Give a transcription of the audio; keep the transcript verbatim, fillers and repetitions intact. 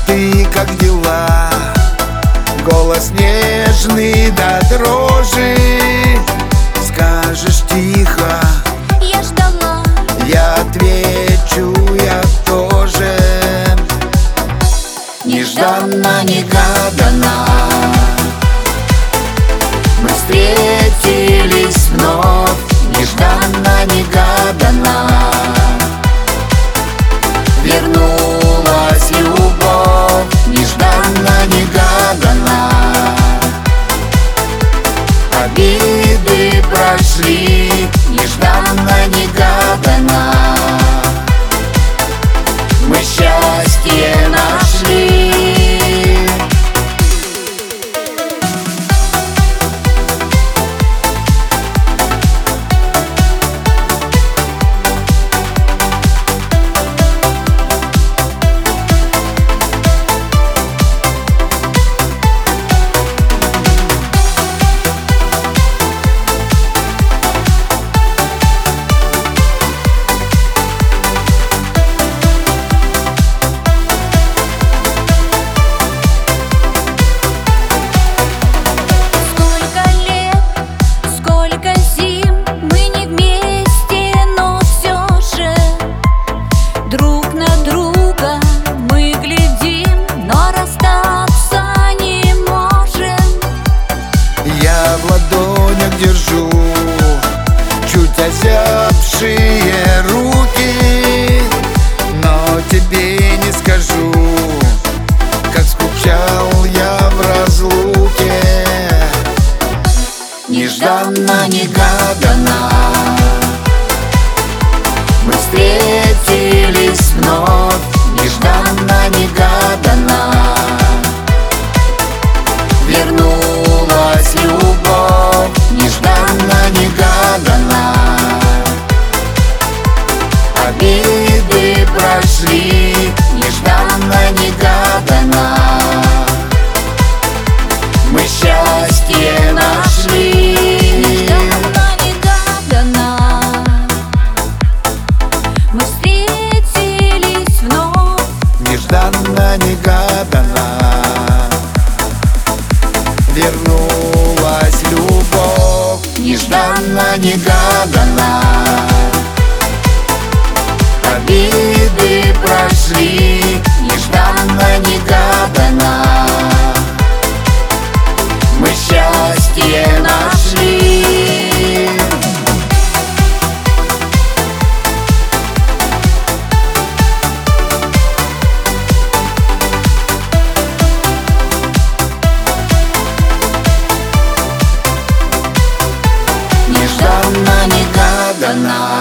ты, как дела? Голос нежный до дрожи. Скажешь тихо, я ждала. я отвечу, я тоже. Нежданно, негаданно мы встретились вновь. Нежданно, негаданно вернулась любовь. Нежданно, негаданно обиды прошли. Нежданно, негаданно мы счастье нашли. Держу чуть озябшие руки, но тебе не скажу, как скучал я в разлуке. Нежданно, негаданно мы встретились вновь. Нежданно, негаданно вернулась любовь. Нежданно, негаданно обиды прошли. Нежданно, негаданно мы счастье нашли. Нежданно, негаданно мы встретились вновь. Нежданно, негаданно вернулась любовь. Нежданно, негаданно обиды прошли. Нежданно, негаданно мы счастье нашли. Нежданно, негаданно